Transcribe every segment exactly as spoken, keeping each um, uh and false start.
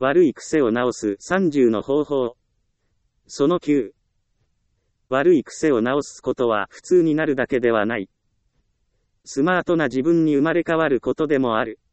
悪い癖を直すさんじゅうの方法。そのきゅう。悪い癖を直すことは普通になるだけではない。スマートな自分に生まれ変わることでもある。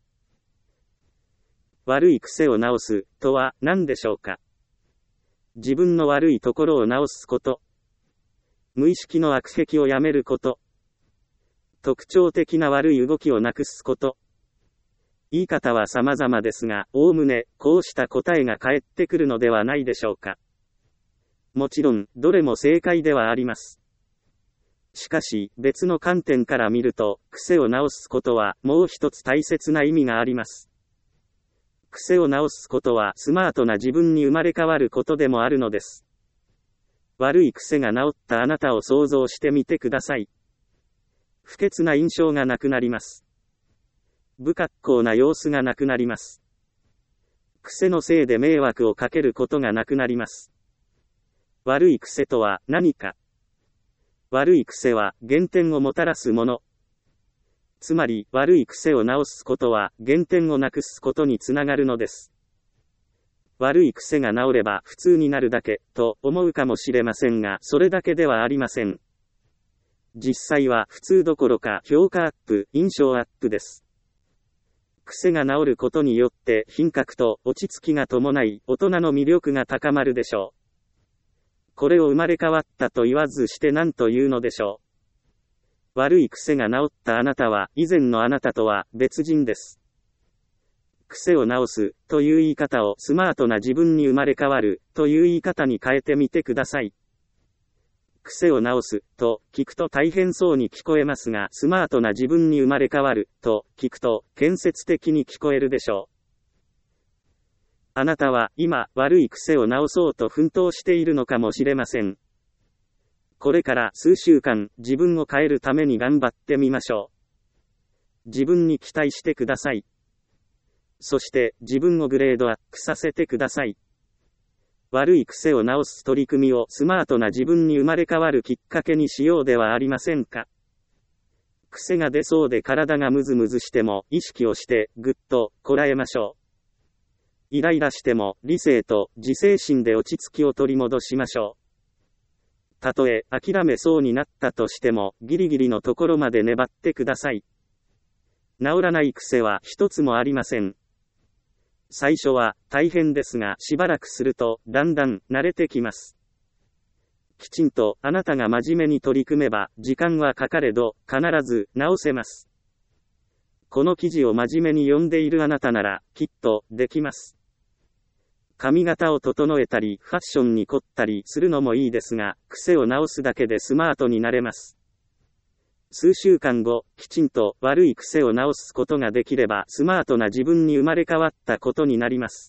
悪い癖を直すとは何でしょうか。自分の悪いところを直すこと。無意識の悪癖をやめること。特徴的な悪い動きをなくすこと。言い方は様々ですが、おおむねこうした答えが返ってくるのではないでしょうか。もちろん、どれも正解ではあります。しかし、別の観点から見ると、癖を直すことはもう一つ大切な意味があります。癖を直すことはスマートな自分に生まれ変わることでもあるのです。悪い癖が直ったあなたを想像してみてください。不潔な印象がなくなります。不格好な様子がなくなります。癖のせいで迷惑をかけることがなくなります。悪い癖とは何か。悪い癖は減点をもたらすもの。つまり、悪い癖を直すことは減点をなくすことにつながるのです。悪い癖が治れば普通になるだけ、と思うかもしれませんが、それだけではありません。実際は普通どころか評価アップ、印象アップです。癖が治ることによって品格と落ち着きが伴い、大人の魅力が高まるでしょう。これを生まれ変わったと言わずして何というのでしょう。悪い癖が治ったあなたは、以前のあなたとは別人です。癖を直すという言い方をスマートな自分に生まれ変わるという言い方に変えてみてください。癖を直すと聞くと大変そうに聞こえますが、スマートな自分に生まれ変わると聞くと建設的に聞こえるでしょう。あなたは今悪い癖を直そうと奮闘しているのかもしれません。これから数週間、自分を変えるために頑張ってみましょう。自分に期待してください。そして、自分をグレードアップさせてください。悪い癖を直す取り組みをスマートな自分に生まれ変わるきっかけにしようではありませんか。癖が出そうで体がムズムズしても、意識をして、ぐっと、こらえましょう。イライラしても、理性と自制心で落ち着きを取り戻しましょう。たとえ諦めそうになったとしても、ギリギリのところまで粘ってください。治らない癖は一つもありません。最初は大変ですが、しばらくするとだんだん慣れてきます。きちんとあなたが真面目に取り組めば、時間はかかれど必ず直せます。この記事を真面目に読んでいるあなたならきっとできます。髪型を整えたり、ファッションに凝ったりするのもいいですが、癖を直すだけでスマートになれます。数週間後、きちんと悪い癖を直すことができれば、スマートな自分に生まれ変わったことになります。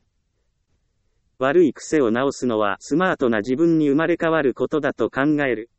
悪い癖を直すのは、スマートな自分に生まれ変わることだと考える。